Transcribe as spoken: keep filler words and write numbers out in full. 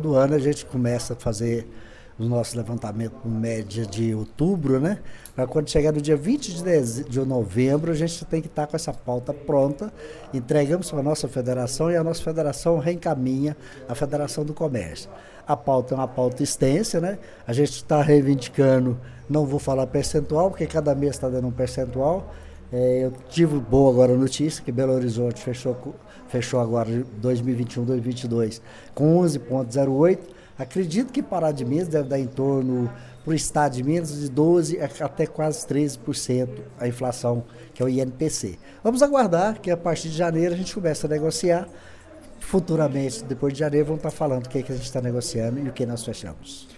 todo ano a gente começa a fazer o nosso levantamento com média de outubro, né? Para quando chegar no dia vinte de, dezembro, de novembro, a gente tem que estar com essa pauta pronta, entregamos para a nossa federação e a nossa federação reencaminha a Federação do Comércio. A pauta é uma pauta extensa, né? A gente está reivindicando, não vou falar percentual, porque cada mês está dando um percentual. É, eu tive boa agora notícia que Belo Horizonte fechou, fechou agora dois mil e vinte e um, dois mil e vinte e dois com onze vírgula zero oito. Acredito que Pará de Minas deve dar em torno, para o estado de Minas, de doze por cento até quase treze por cento a inflação, que é o I N P C. Vamos aguardar que a partir de janeiro a gente comece a negociar. Futuramente, depois de janeiro, vamos estar falando o que, é que a gente está negociando e o que nós fechamos.